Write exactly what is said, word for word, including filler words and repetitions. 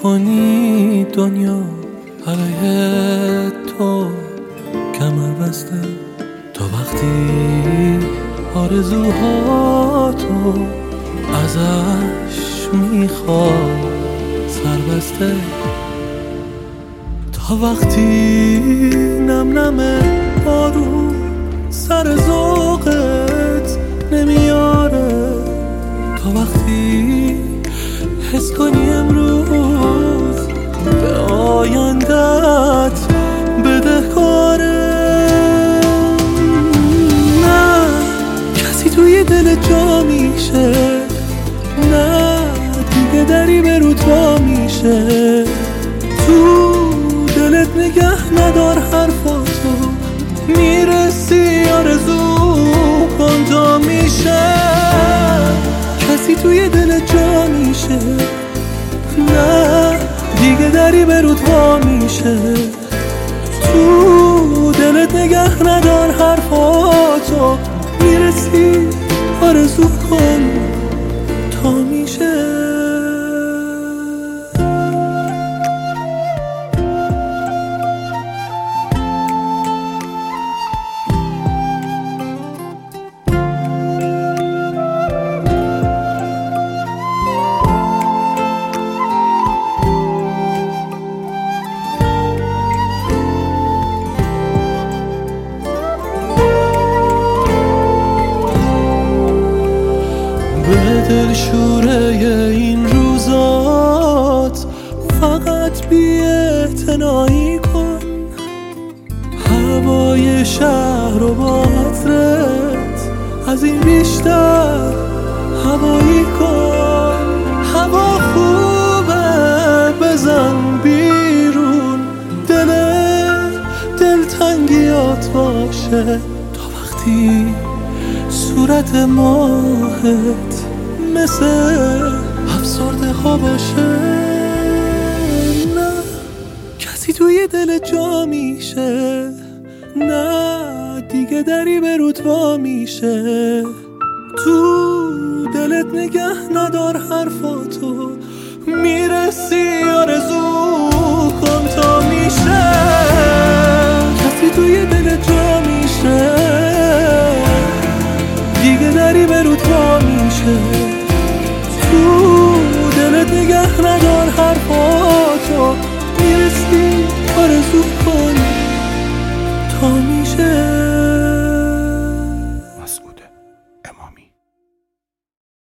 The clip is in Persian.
کنی دنیا علیه تو کمر بسته، تا وقتی آرزوهاتو ازش میخوای سر بسته، تا وقتی نم نم بارون سر ذوقت نمیاره، تا وقتی حس کنی امروز به آیندت بدهکاره. نه کسی توی دل جا میشه، نه دیگه دری به رو تا میشه، تو دلت نگه ندار حرفاتو، میرسی آرزو کن تا میشه. کسی توی دل جا میشه، نه دیگه دری به رود وا میشه، تو دلت نگه ندار حرفاتو، میرسی آرزو کن تا میشه. دل شوره این روزات فقط بی‌اعتنایی کن، هوای شهر و با عطرت از این بیشتر هوایی کن. هوا خوبه بزن بیرون، دل دلتنگیات باشه، تا وقتی صورت ماهت مثل افسرده ها باشه. نه کسی توی دل جا میشه، نه دیگه دری به رود وا میشه، تو دلت نگه ندار حرفاتو، میرسی آرزو کن تا میشه. کسی توی دل جا میشه، دیگه دری به رود وا میشه،